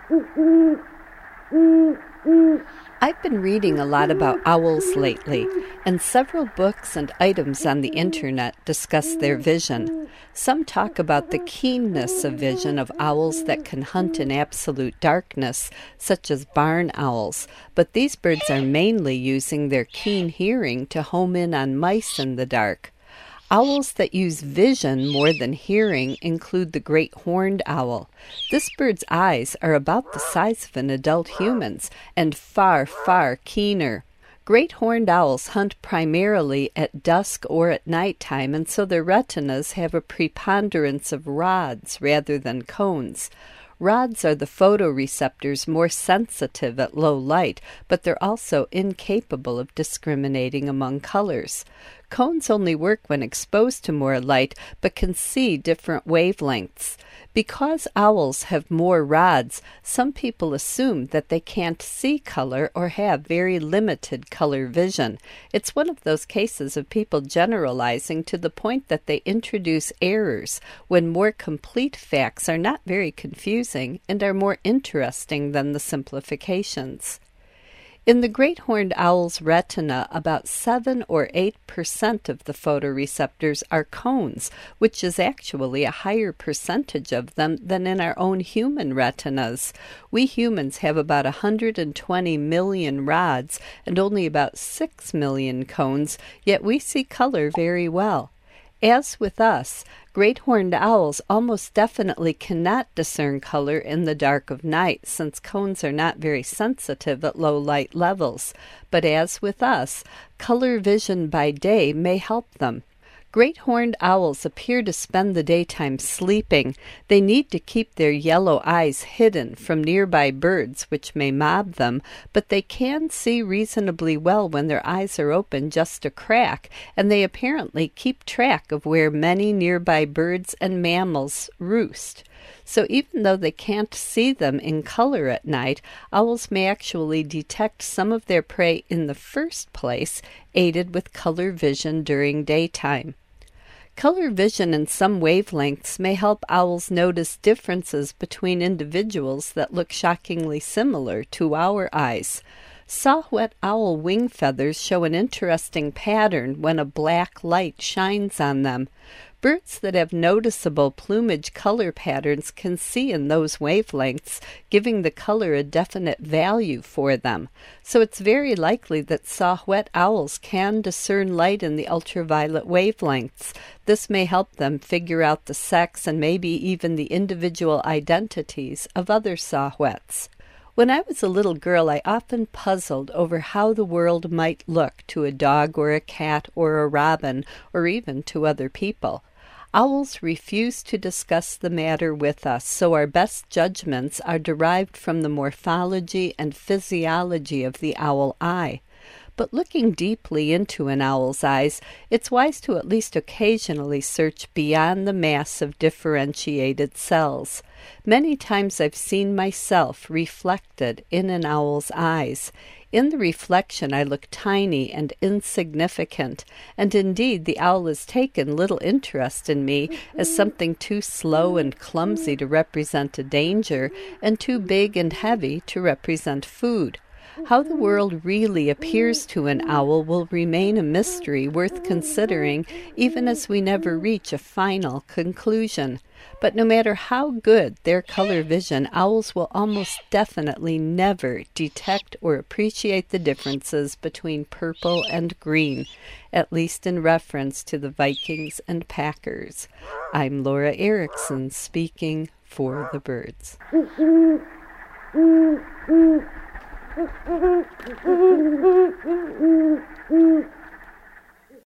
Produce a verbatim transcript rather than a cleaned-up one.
I've been reading a lot about owls lately, and several books and items on the internet discuss their vision. Some talk about the keenness of vision of owls that can hunt in absolute darkness, such as barn owls, but these birds are mainly using their keen hearing to home in on mice in the dark. Owls that use vision more than hearing include the great horned owl. This bird's eyes are about the size of an adult human's and far, far keener. Great horned owls hunt primarily at dusk or at night time, and so their retinas have a preponderance of rods rather than cones. Rods are the photoreceptors more sensitive at low light, but they're also incapable of discriminating among colors. Cones only work when exposed to more light, but can see different wavelengths. Because owls have more rods, some people assume that they can't see color or have very limited color vision. It's one of those cases of people generalizing to the point that they introduce errors, when more complete facts are not very confusing and are more interesting than the simplifications. In the great horned owl's retina, about seven or eight percent of the photoreceptors are cones, which is actually a higher percentage of them than in our own human retinas. We humans have about one hundred twenty million rods and only about six million cones, yet we see color very well. As with us, great horned owls almost definitely cannot discern color in the dark of night, since cones are not very sensitive at low light levels. But as with us, color vision by day may help them. Great horned owls appear to spend the daytime sleeping. They need to keep their yellow eyes hidden from nearby birds, which may mob them, but they can see reasonably well when their eyes are open just a crack, and they apparently keep track of where many nearby birds and mammals roost. So even though they can't see them in color at night, owls may actually detect some of their prey in the first place, aided with color vision during daytime. Color vision in some wavelengths may help owls notice differences between individuals that look shockingly similar to our eyes. Saw-whet owl wing feathers show an interesting pattern when a black light shines on them. Birds that have noticeable plumage color patterns can see in those wavelengths, giving the color a definite value for them. So it's very likely that saw-whet owls can discern light in the ultraviolet wavelengths. This may help them figure out the sex and maybe even the individual identities of other saw-whets. When I was a little girl, I often puzzled over how the world might look to a dog or a cat or a robin, or even to other people. Owls refuse to discuss the matter with us, so our best judgments are derived from the morphology and physiology of the owl eye. But looking deeply into an owl's eyes, it's wise to at least occasionally search beyond the mass of differentiated cells. Many times I've seen myself reflected in an owl's eyes. In the reflection I look tiny and insignificant, and indeed the owl has taken little interest in me as something too slow and clumsy to represent a danger, and too big and heavy to represent food. How the world really appears to an owl will remain a mystery worth considering, even as we never reach a final conclusion. But no matter how good their color vision, owls will almost definitely never detect or appreciate the differences between purple and green, at least in reference to the Vikings and Packers. I'm Laura Erickson, speaking for the birds.